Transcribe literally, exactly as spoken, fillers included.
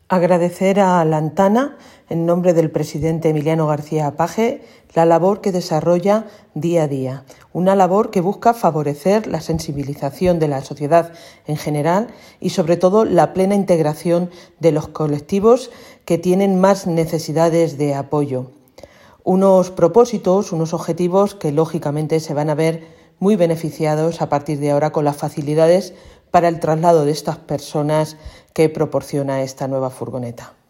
Agradecer a Lantana, en nombre del presidente Emiliano García Paje, la labor que desarrolla día a día. Una labor que busca favorecer la sensibilización de la sociedad en general y, sobre todo, la plena integración de los colectivos que tienen más necesidades de apoyo. Unos propósitos, unos objetivos que, lógicamente, se van a ver muy beneficiados a partir de ahora con las facilidades para el traslado de estas personas que proporciona esta nueva furgoneta.